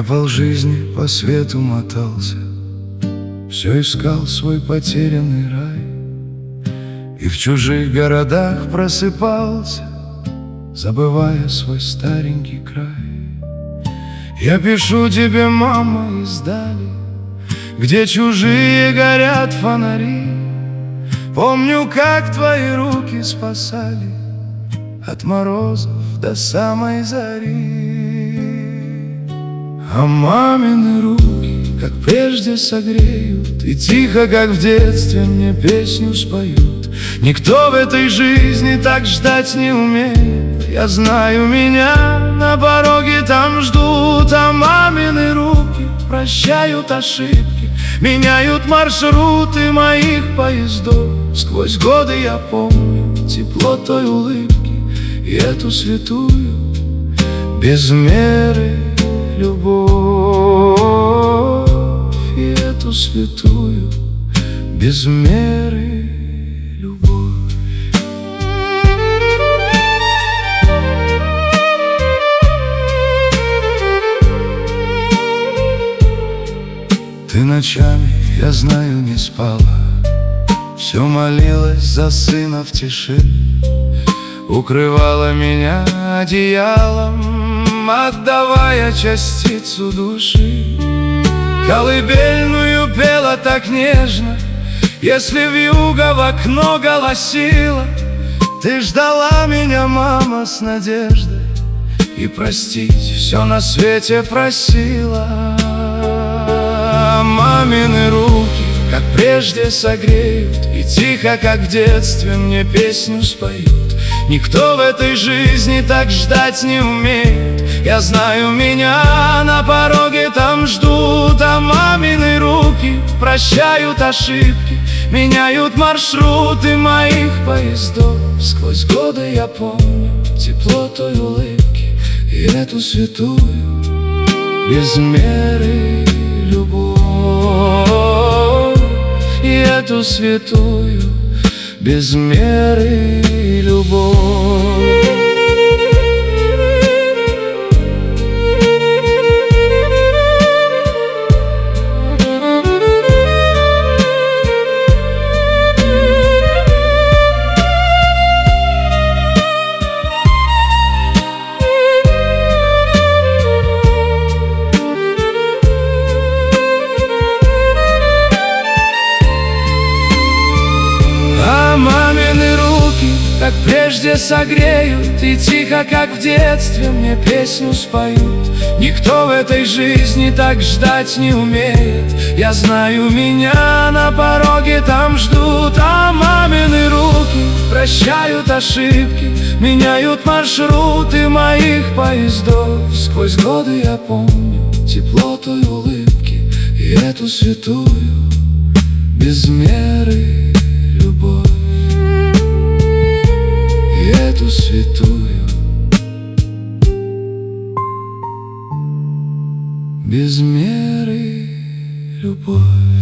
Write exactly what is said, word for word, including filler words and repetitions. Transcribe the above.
полжизни по свету мотался, все искал свой потерянный рай, и в чужих городах просыпался, забывая свой старенький край. Я пишу тебе, мама, издали, где чужие горят фонари. Помню, как твои руки спасали от морозов до самой зари. А мамины руки, как прежде, согреют, и тихо, как в детстве, мне песню споют. Никто в этой жизни так ждать не умеет. Я знаю, меня на пороге там ждут. А мамины руки прощают ошибки, меняют маршруты моих поездов. Сквозь годы я помню тепло той улыбки и эту святую без меры любовь, и эту святую без меры любовь. Ты ночами, я знаю, не спала, все молилась за сына в тиши, укрывала меня одеялом, отдавая частицу души. Колыбельную пела так нежно, если вьюга в окно голосила. Ты ждала меня, мама, с надеждой, и простить все на свете просила. Мамины руки, как прежде, согреют, и тихо, как в детстве, мне песню споют. Никто в этой жизни так ждать не умеет. Я знаю, меня на пороге там ждут. А мамины руки прощают ошибки, меняют маршруты моих поездов. Сквозь годы я помню тепло той улыбки и эту святую без меры любовь, и эту святую без меры любовь. Как прежде согреют, и тихо, как в детстве, мне песню споют. Никто в этой жизни так ждать не умеет. Я знаю, меня на пороге там ждут. А мамины руки прощают ошибки, меняют маршруты моих поездов. Сквозь годы я помню тепло той улыбки и эту святую без меры любовь, и эту святую без меры любовь.